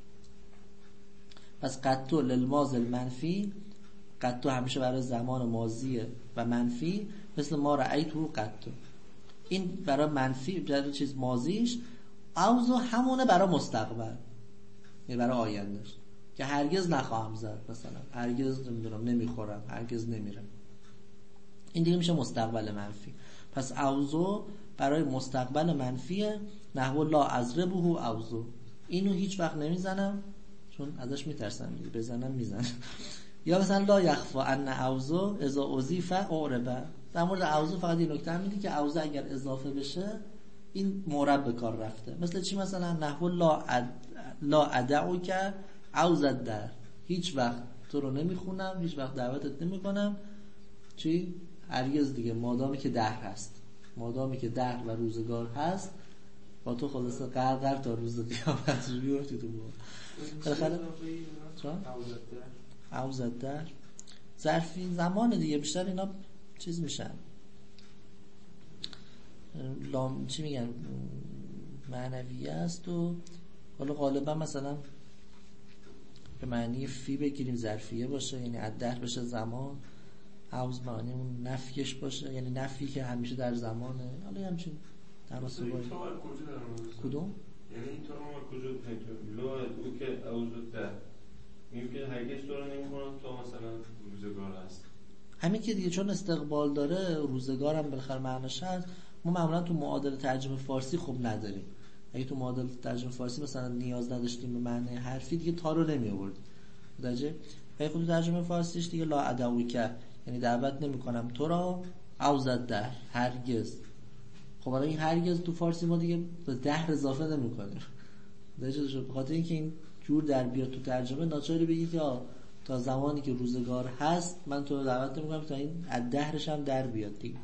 پس قطو للماضی المنفی، قطو همیشه برای زمان ماضیه و منفی، مثل ما رأیتوه قطو. این برای منفی برای چیز ماضیش، اوزو همونه برای مستقبل، یعنی برای آیندهش، که هرگز نخواهم زد مثلا، هرگز نمیدونم نمیخورم، هرگز نمیرم. این دیگه میشه مستقبل منفی. پس اوزو برای مستقبل منفیه، نحو لا اضربه اوزو، اینو هیچ وقت نمیزنم چون ازش میترسم دیگه، بزنم میزنم. یا مثلا لا یخفا ان اوزو اذا اضیف اعرب. در مورد اوزو فقط این نکته میگه که اوزو اگر اضافه بشه این مورب به کار رفته. مثل چی؟ مثلا نحو لا اد... لا ادعوک اوزد در، هیچ وقت تو رو نمیخونم، هیچ وقت دعوتت نمیکنم. چی؟ هرگز دیگه، مادامی که دهر هست، مادامی که دهر و روزگار هست، با تو خلاصه قرقر تا روز قیامت رو بیورتی تو بود. بالاخره اوزد در ظرفی زمان دیگه، بیشتر اینا چیز میشن لام چی میگن معنویه است، و حالا غالبا مثلا به معنی فی بگیریم ظرفیه باشه، یعنی الدهر بشه زمان، اوز معنی اون نفیش باشه، یعنی نفی که همیشه در زمانه. حالا همچین تناسبایی. کدوم؟ یعنی این تو ما کجا پیدا لو او که اوزد در میگه هرگز تو رو نمی‌کنم تا مثلا روزگار هست. همین که دیگه چون استقبال داره، روزگارم بالاخره معناش هست. ما معمولا تو معادل ترجمه فارسی خوب نداریم. اگه تو معادل ترجمه فارسی مثلا نیاز نداشتیم به معنی حرفی، دیگه تا رو نمی آوردیم. درجه اگه خود ترجمه فارسیش دیگه لا ادعوک، یعنی دعوت نمی‌کنم تو را، اوزد در هرگز. خب حالا این هرگز تو فارسی ما دیگه به ده اضافه نمی‌کنیم. درجه به خاطر اینکه این جور در بیاد تو ترجمه، ناچاری بگی که تا زمانی که روزگار هست من تو رو دعوت نمی‌کنم تا این از دهرش هم در بیاد دیگه.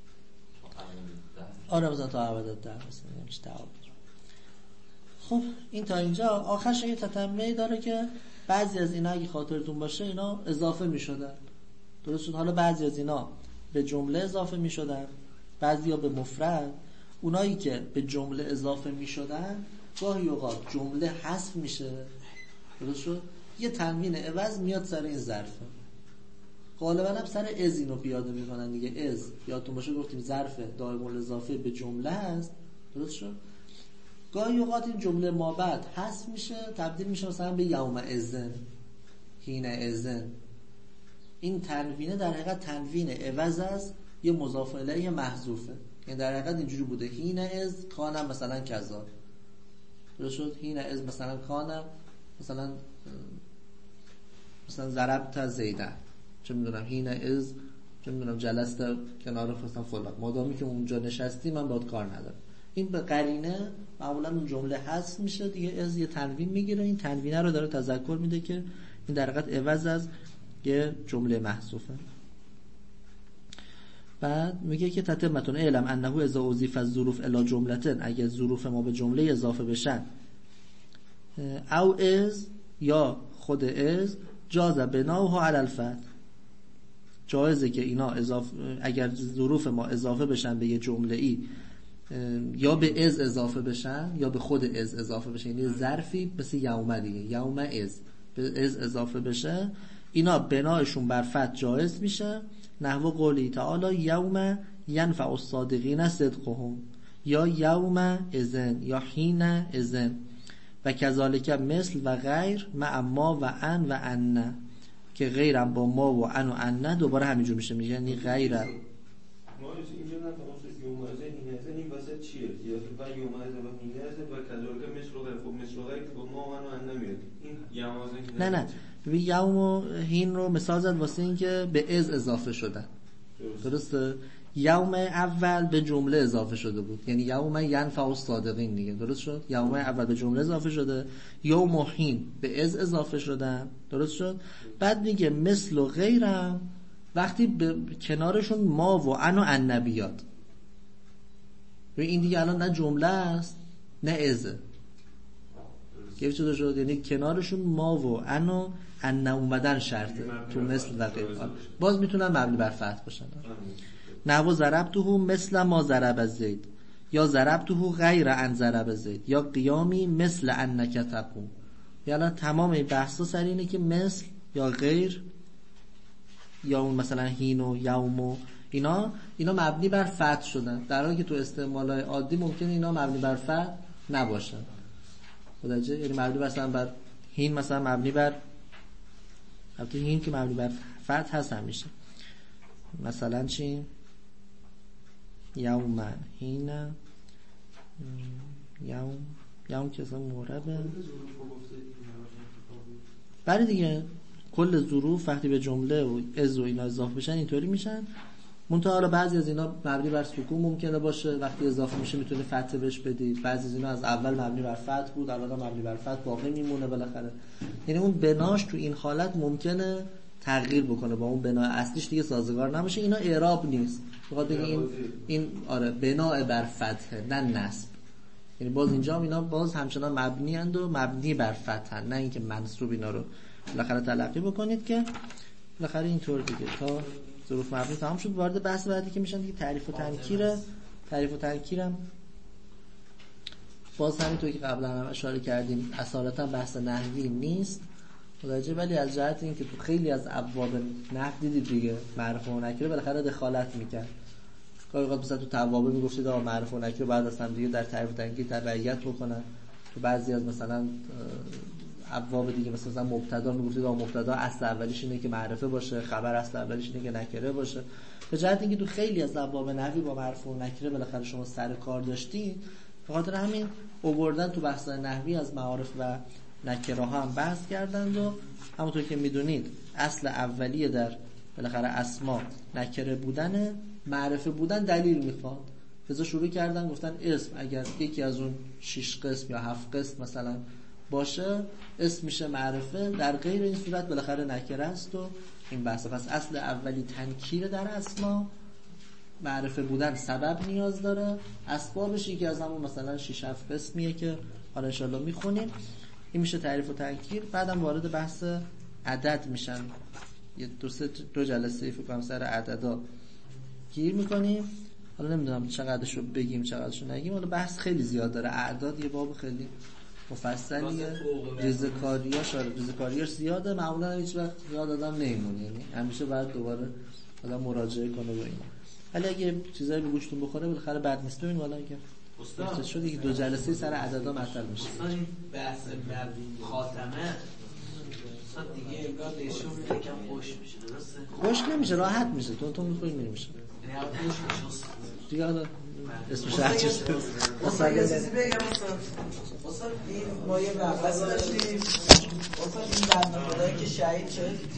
آره مثلا تا ابد در مثلا نمیشه تعابیر. خب این تا اینجا. آخرش یه تتمه‌ای داره که بعضی از اینا اگه خاطرتون باشه اینا اضافه می‌شدن. درست شد؟ حالا بعضی از اینا به جمله اضافه می‌شدن، بعضیا به مفرد. اونایی که به جمله اضافه می‌شدن گاهی اوقات جمله حذف میشه، درست شد؟ یه تنوین عوض میاد سر این ظرفه. غالبا هم سر از اینو پیاده میکنن دیگه. از یادتون باشه گفتیم ظرف دائم الاضافه به جمله هست، درست شد؟ گاهی اوقات این جمله ما بعد حذف میشه، تبدیل میشه مثلا به یوم اذن، حین اذن. این تنوینه در حقیقت تنوین عوض از یه مضاف الیه محذوفه. یعنی در حقیقت اینجوری بوده حین از کانم مثلا کذا، درست شد؟ حین از مثلا کانم مثلا مثلا ضربت زیدن، چه میدونم حین از چه میدونم جلست کنار مثلا فلان، مادامی که اونجا نشستی من باهات کار ندارم. این به قرینه معمولا اون جمله حذف میشه دیگه، از یه تنوین میگیره. این تنوینه رو داره تذکر میده که این در حقیقت عوض از یه جمله محذوفه. بعد میگه که تتمتون علم انه اذا اضیف الظروف الی جملتن، اگه ظروف ما به جمله اضافه بشن، او از یا خود از، جاز بناؤها علی الفتح، جایزه که اینا اضافه، اگر ظروف ما اضافه بشن به یه جمله ای، یا به از اضافه بشن یا به خود از اضافه بشن، یعنی ظرفی مثل یوم دیگه، یوم از به از اضافه بشه، اینا بنایشون بر فتح جایز میشه. نحو قولی تعالی یوم ینفع الصادقین صدقهم یا یوم اذن یا حین اذن و کذالک مثل و غیر مع ما و ان و ان که غیرم با ما و ان و ان دوباره همینجور میشه، میگه یعنی غیر ما اینجا نفهمیم یوم اذن حین اذن این واسه چیه؟ یا و یوم اذن و حین اذن و کذالک مثل و غیر، خب مثل و غیر با ما و ان و ان میاد. این یوم اذن نه نه ببین یوم و حین رو مثال زد واسه این که به از اضافه شدن. درسته؟ یوم اول به جمله اضافه شده بود، یعنی یوم ینفع الصادقین دیگه، درست شد؟ یوم اول به جمله اضافه شده، یوم و حین به از اضافه شدن، درست شد؟ بعد میگه مثل و غیرم وقتی به کنارشون ما و ان و ان بیاد. این دیگه الان نه جمله است نه ازه، که چطور شد؟ یعنی کنارشون ما و ان و ان اومدن شرطه تو مثل و غیر، باز میتونن مبنی بر فتح باشن. نحو ضربته مثل ما ضرب زید یا ضربته غیر ان ضرب زید یا قیامی مثل انک تقوم. یعنی تمام این بحثا سر اینه که مثل یا غیر یا اون مثلا حین و یوم و اینا اینا مبنی بر فتح شدن، در حالی که تو استعمالای عادی ممکنه اینا مبنی بر فتح نباشن. متوجه؟ یعنی مبنی مثلا بر حین مثلا مبنی بر البته حین که مبنی بر فتح هست همیشه. مثلا چی؟ یوم حین یوم یوم که اصلا موربه بله دیگه، کل ظروف وقتی به جمله و از و اینا اضافه بشن اینطوری میشن. منتها حالا بعضی از اینا مبنی بر سکون ممکنه باشه، وقتی اضافه میشه میتونه فتح بهش بدی. بعضی از اینا از اول مبنی بر فتح بود، الان مبنی بر فتح باقی میمونه بالاخره. یعنی اون بناش تو این حالت ممکنه تغییر بکنه، با اون بنا اصلیش دیگه سازگار نباشه. اینا اعراب نیست، بخاطر اینکه این این آره بنا بر فتح نه نصب. یعنی باز اینجا اینا باز همچنان مبنی اند و مبنی بر فتح، نه اینکه منصوب. اینا رو بالاخره تلقی بکنید که بالاخره اینطور دیگه تا ظروف مبنی تمام شد. وارد بحث بعدی که میشن دیگه تعریف و تنکیره. تعریف و تنکیرم باز همینطور که قبلا هم اشاره کردیم اصالتا بحث نحوی نیست متوجه، ولی از جهت اینکه تو خیلی از ابواب نحو دیدید دیگه معرفه و نکره بالاخره دخالت میکرد. گاهی اوقات مثلا تو توابع میگفتید آقا معرفه و نکره بعد از هم دیگه در تعریف و تنکیر تبعیت بکنن. تو بعضی از مثلا ابواب دیگه مثلا, مثلا مبتدا میگفتید آقا مبتدا اصل اولیش اینه که معرفه باشه، خبر اصل اولیش اینه که نکره باشه. به جهت اینکه تو خیلی از ابواب نحوی با معرفه و نکره بالاخره شما سر کار داشتید، به خاطر همین آوردن تو بحث نحوی از معارف و نکره ها هم بحث کردند. و همونطور که میدونید اصل اولیه در بالاخره اسما نکره بودن، معرفه بودن دلیل میخواد. لذا شروع کردن گفتن اسم اگر یکی از اون شش قسم یا هفت قسم مثلا باشه اسم میشه معرفه، در غیر این صورت بالاخره نکره است و این بحث. پس اصل اولی تنکیر در اسما، معرفه بودن سبب نیاز داره، اسبابش یکی از همون مثلا شش هفت قسمیه که حالا انشالله میخونیم. این میشه تعریف و تنکیر. بعدم وارد بحث عدد میشن، یه دو سه دو جلسه فکر کنم سر عددا گیر میکنیم. حالا نمیدونم چقدرشو بگیم چقدرشو نگیم، حالا بحث خیلی زیاد داره. اعداد یه باب خیلی مفصلیه، ریزکاریاش ریزکاریاش زیاده، معمولا هیچ وقت یاد آدم نمیمونه، یعنی همیشه باید دوباره آدم مراجعه کنه و اینا. ولی اگه چیزایی به گوشتون بخوره بالاخره بد نیست. ببین والا اگه استاد شد دیگه دو جلسه سر عددا مطلب میشه. استاد این بحث خاتمه استاد دیگه انگار بهشون میگه کم خوش میشه، درسته؟ خوش نمیشه، راحت میشه، تون تون میخوری میره میشه. یعنی خوش میشه دیگه حالا اسمش هر چیز. استاد یه چیزی بگم استاد. استاد این ما یه بحث داشتیم. استاد این بنده خدایی که شهید شد